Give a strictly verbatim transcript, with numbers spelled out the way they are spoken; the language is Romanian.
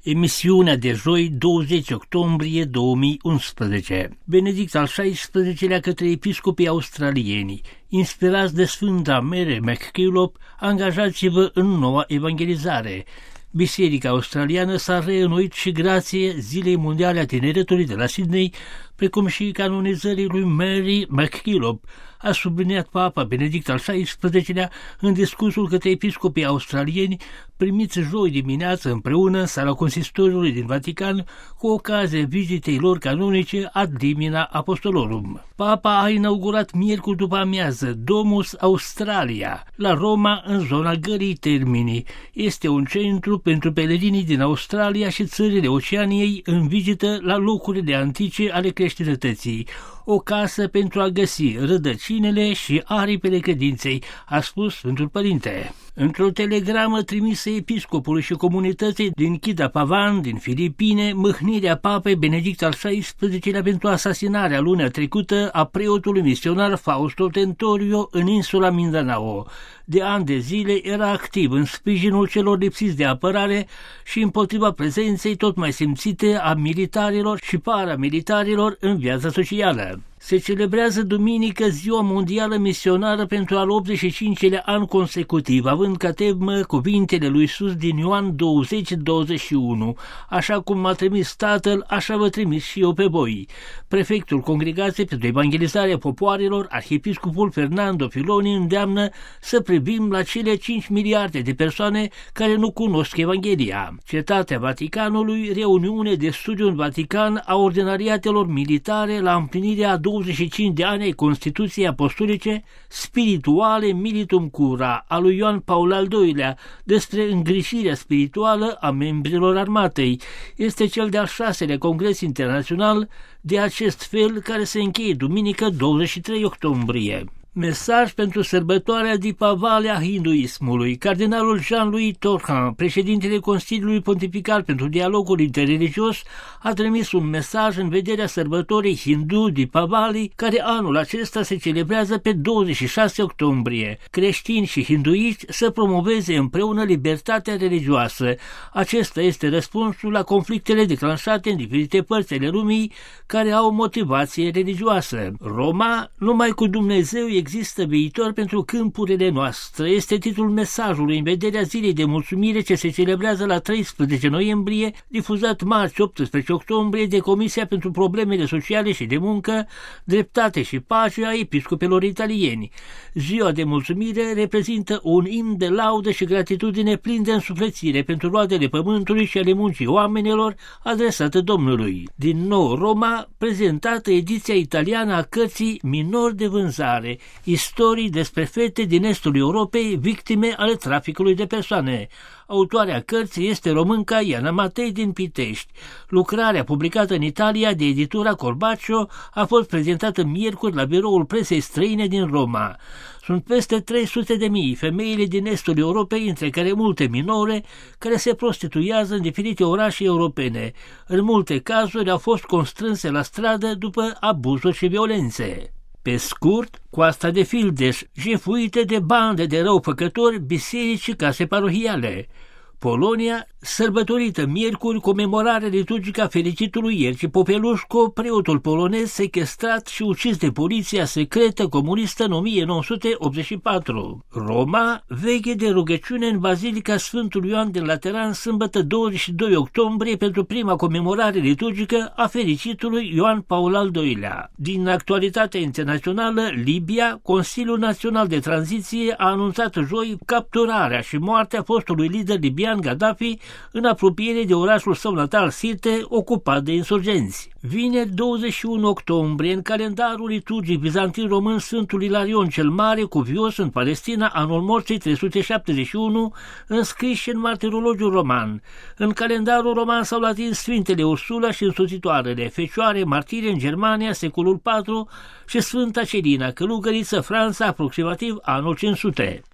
Emisiunea de joi, douăzeci octombrie două mii unsprezece. Benedict al șaisprezecelea către episcopii australieni. Inspirați de Sfânta Mary MacKillop, angajați-vă în noua evangelizare. Biserica australiană s-a reînnoit și grație Zilei Mondiale a Tineretului de la Sydney, precum și canonizării lui Mary MacKillop, a subliniat Papa Benedict al șaisprezecelea în discursul către episcopii australieni primiți joi dimineață împreună în sala consistoriului din Vatican cu ocazia vizitei lor canonice ad limina apostolorum. Papa a inaugurat miercuri după amiază Domus Australia la Roma, în zona Gării Termini. Este un centru pentru pelerinii din Australia și țările Oceaniei în vizită la locurile antice ale creștinătății. O casă pentru a găsi rădăcinile și aripile credinței, a spus Sfântul Părinte. Într-o telegramă trimisă episcopului și comunității din Chida Pavan, din Filipine, mâhnirea Papei Benedict al șaisprezecelea pentru asasinarea lunea trecută a preotului misionar Fausto Tentorio în insula Mindanao. De ani de zile era activ în sprijinul celor lipsiți de apărare și împotriva prezenței tot mai simțite a militarilor și paramilitarilor în viața socială. Se celebrează duminică Ziua Mondială Misionară pentru al optzeci și cincilea an consecutiv, având ca temă cuvintele lui Iisus din Ioan douăzeci douăzeci și unu. Așa cum m-a trimis Tatăl, așa vă trimis și eu pe voi. Prefectul Congregației pentru Evangelizarea Popoarelor, arhiepiscopul Fernando Filoni, îndeamnă să privim la cele cinci miliarde de persoane care nu cunosc Evanghelia. Cetatea Vaticanului, reuniune de studiu în Vatican a ordinariatelor militare la împlinirea a douăzeci și cinci de ani ai Constituției Apostolice Spirituale Militum Cura a lui Ioan Paul al doilea despre îngrijirea spirituală a membrilor armatei. Este cel de-al șaselea Congres Internațional de acest fel, care se încheie duminică douăzeci și trei octombrie. Mesaj pentru sărbătoarea Dipavale a hinduismului. Cardinalul Jean-Louis Torhan, președintele Consiliului Pontifical pentru Dialogul Interreligios, a trimis un mesaj în vederea sărbătorii hindu Dipavali, care anul acesta se celebrează pe douăzeci și șase octombrie. Creștini și hinduiști să promoveze împreună libertatea religioasă. Acesta este răspunsul la conflictele declanșate în diferite părți ale lumii care au motivație religioasă. Roma, numai cu Dumnezeu există viitor pentru câmpurile noastre, este titlul mesajului în vederea Zilei de Mulțumire ce se celebrează la treisprezece noiembrie, difuzat marți optsprezece octombrie de Comisia pentru Problemele Sociale și de Muncă, Dreptate și Pace a episcopilor italieni. Ziua de Mulțumire reprezintă un imn de laudă și gratitudine plin de însuflețire pentru roadele pământului și ale muncii oamenilor adresată Domnului. Din nou Roma, prezentată ediția italiană a cărții Minor de vânzare, istorii despre fete din estul Europei, victime ale traficului de persoane. Autoarea cărții este românca Iana Matei din Pitești. Lucrarea, publicată în Italia de editura Corbaccio, a fost prezentată miercuri la biroul presei străine din Roma. Sunt peste trei sute de mii femeile din estul Europei, între care multe minore, care se prostituează în diferite orașe europene. În multe cazuri au fost constrânse la stradă după abuzuri și violențe. Pe scurt, Coasta de Fildeș, jefuite de bande de răufăcători, biserici și case parohiale. Polonia, sărbătorită miercuri, comemorarea liturgică a fericitului Ierci Popelușco, preotul polonez sechestrat și ucis de poliția secretă comunistă în o mie nouă sute optzeci și patru. Roma, veche de rugăciune în Bazilica Sfântul Ioan din Lateran, sâmbătă douăzeci și doi octombrie, pentru prima comemorare liturgică a fericitului Ioan Paul al doilea. Din actualitatea internațională, Libia, Consiliul Național de Tranziție a anunțat joi capturarea și moartea fostului lider libian Gaddafi în apropiere de orașul său natal Sirte, ocupat de insurgenți. Vineri douăzeci și unu octombrie, în calendarul liturgic bizantin român, Sfântul Ilarion cel Mare, cuvios în Palestina, anul morții trei sute șaptezeci și unu, înscris în martirologiul roman. În calendarul roman s-au atins Sfintele Ursula și însoțitoarele, Fecioare martire în Germania, secolul patru, și Sfânta Celina, călugăriță, Franța, aproximativ anul cinci sute.